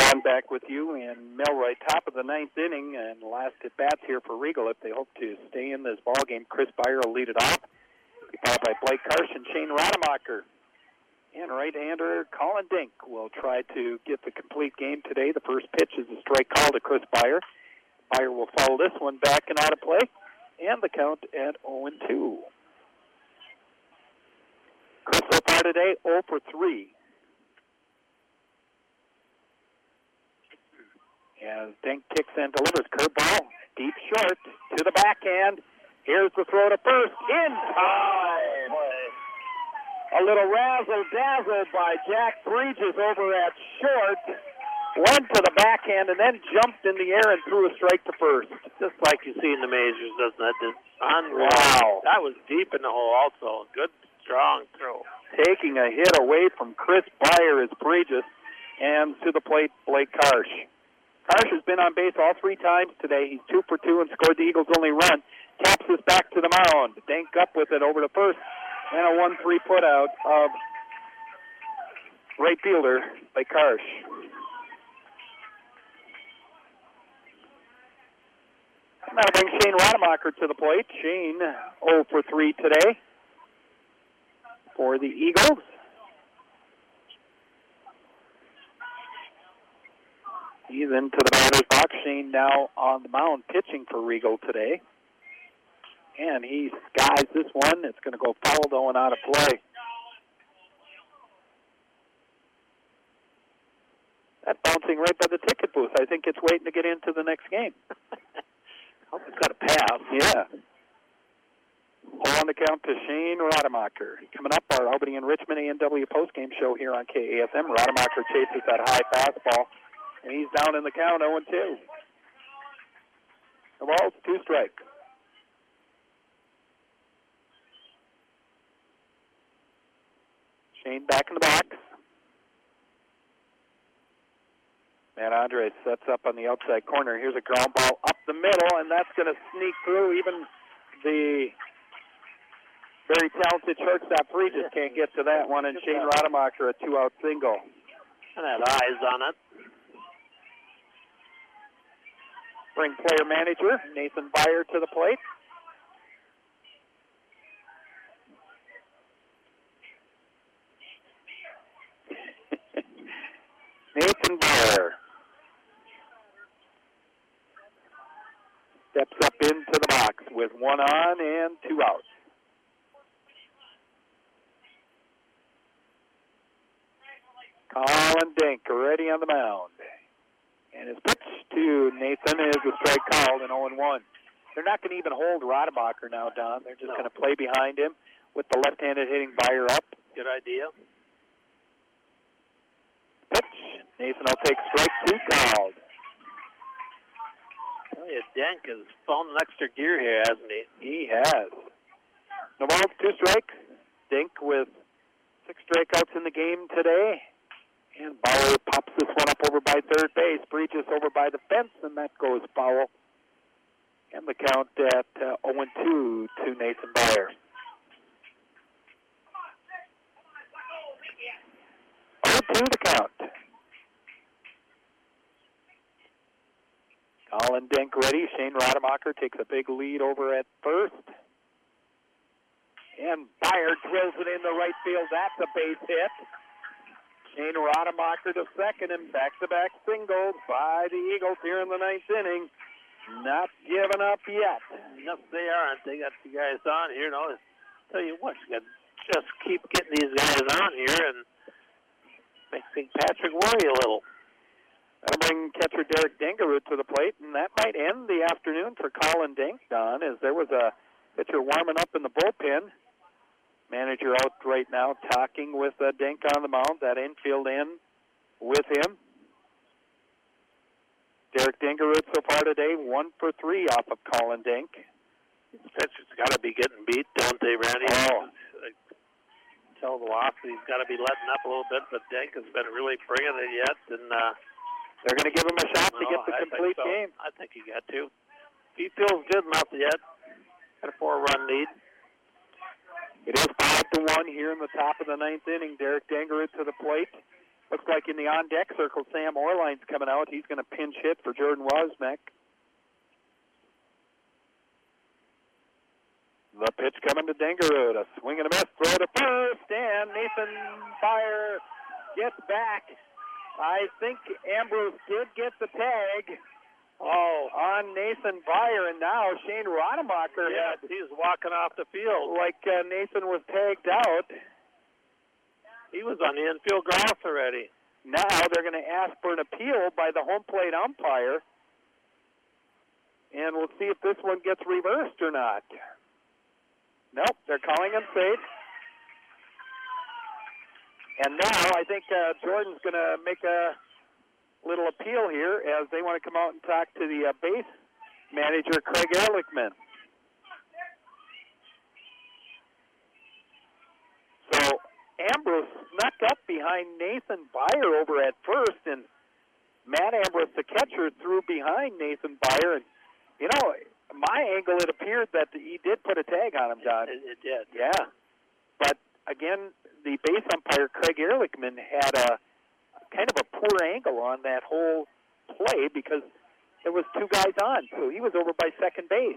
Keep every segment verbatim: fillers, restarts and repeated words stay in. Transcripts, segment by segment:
Dan back with you in Milroy, top of the ninth inning, and last at bats here for Regal if they hope to stay in this ball game. Chris Beyer will lead it off, followed by Blake Karsh and Shane Rademacher. And right-hander Colin Dink will try to get the complete game today. The first pitch is a strike call to Chris Beyer. Beyer will follow this one back and out of play, and the count at oh and two. Chris so far today, oh for three. As Dink kicks and delivers, curveball, deep short, to the backhand. Here's the throw to first, in time. A little razzle-dazzle by Jack Bridges over at short. Went to the backhand and then jumped in the air and threw a strike to first. Just like you see in the majors, doesn't it? It's unreal. Wow. That was deep in the hole also. Good, strong throw. Taking a hit away from Chris Beyer is Bridges, and to the plate, Blake Karsh. Karsh has been on base all three times today. He's two for two and scored the Eagles' only run. Taps this back to the mound. Dink up with it over to first, and a one three put out of right fielder by Karsh. Now bring Shane Rademacher to the plate. Shane oh for three today for the Eagles. He's into the batter's box. Shane now on the mound pitching for Regal today. And he skies this one. It's going to go foul though and out of play. That's bouncing right by the ticket booth. I think it's waiting to get into the next game. Hope it's got a pass. Yeah. Hole on the count to Shane Rademacher. Coming up, our Albany and Richmond A and W postgame show here on K A S M. Rademacher chases that high fastball, and he's down in the count oh and two. The ball's two strikes. Shane back in the box. Matt Andres sets up on the outside corner. Here's a ground ball up the middle, and that's going to sneak through. Even the very talented shortstop Bridges can't get to that one, and Shane Rademacher a two-out single. And had eyes on it. Bring player manager Nathan Beyer to the plate. Nathan Beyer steps up into the box with one on and two outs. Colin Dink already on the mound. And his pitch to Nathan is a strike called, and oh and one. They're not going to even hold Rademacher now, Don. They're just no. going to play behind him with the left-handed hitting Beyer up. Good idea. Pitch. Nathan will take strike two called. I tell you, Dink has found an extra gear here, hasn't he? He has. No balls, two strikes. Dink with six strikeouts in the game today. And Beyer pops this one up over by third base. Bridges over by the fence, and that goes foul. And the count at uh, oh and two to Nathan Beyer. oh and two the count. Colin Dink ready. Shane Rademacher takes a big lead over at first. And Beyer drills it into right field. That's a base hit. Shane Rademacher to second, and back-to-back singles by the Eagles here in the ninth inning. Not giving up yet. Yes, they aren't. They got the guys on here. No, tell you what, you got to just keep getting these guys on here and make Saint Patrick worry a little. That'll bring catcher Derek Dingerud to the plate, and that might end the afternoon for Colin Dink, Don, as there was a pitcher warming up in the bullpen. Manager out right now talking with uh, Dink on the mound, that infield in with him. Derek Dingerud so far today, one for three off of Colin Dink. These pitchers got to be getting beat, don't they, Randy? Oh. Tell velocity's got to be letting up a little bit, but Dink has been really bringing it yet. And uh, they're going to give him a shot to no, get the I complete so. game. I think he got to. He feels good enough yet. Got a four-run lead. It is five to one here in the top of the ninth inning. Derek Dingerud to the plate. Looks like in the on-deck circle, Sam Orline's coming out. He's going to pinch hit for Jordan Wozniak. The pitch coming to Dengerud. A swing and a miss. Throw to first, and Nathan Byer gets back. I think Ambrose did get the tag. Oh, on Nathan Byer, and now Shane Rademacher. Yeah, he's walking off the field. Like uh, Nathan was tagged out. He was on the infield grass already. Now they're going to ask for an appeal by the home plate umpire. And we'll see if this one gets reversed or not. Nope, they're calling him safe. And now I think uh, Jordan's going to make a little appeal here as they want to come out and talk to the uh, base manager, Craig Ehrlichman. So Ambrose snuck up behind Nathan Byer over at first, and Matt Ambrose, the catcher, threw behind Nathan Byer. And, you know, my angle, it appeared that he did put a tag on him, John. It, it did. Yeah. But, again, the base umpire, Craig Ehrlichman, had a kind of a poor angle on that whole play because there was two guys on, so he was over by second base.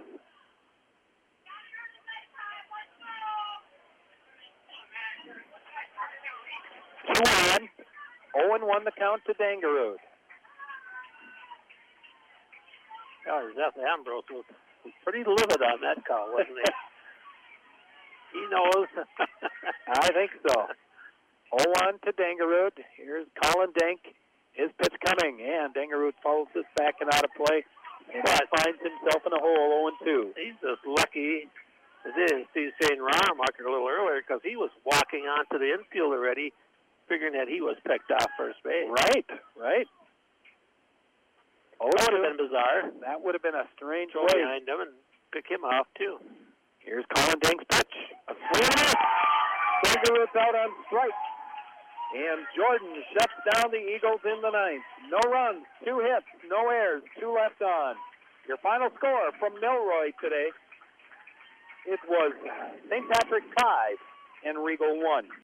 two one. oh and one the count to Dengerud. Oh, Seth Ambrose was, was pretty livid on that call, wasn't he? He knows. I think so. oh one to Dengerud. Here's Colin Denk. His pitch coming, and Dengerud follows this back and out of play, and but finds himself in a hole oh and two. He's just lucky that they didn't see Shane Rademacher a little earlier because he was walking onto the infield already, figuring that he was picked off first base. Right, right. Oh, that would have been bizarre. That would have been a strange Go way. behind him and pick him off, too. Here's Colin Denk's pitch. A swing and a miss. Dengerud's out on strike. And Jordan shuts down the Eagles in the ninth. No runs, two hits, no errors, two left on. Your final score from Milroy today, it was Saint Patrick five and Regal one.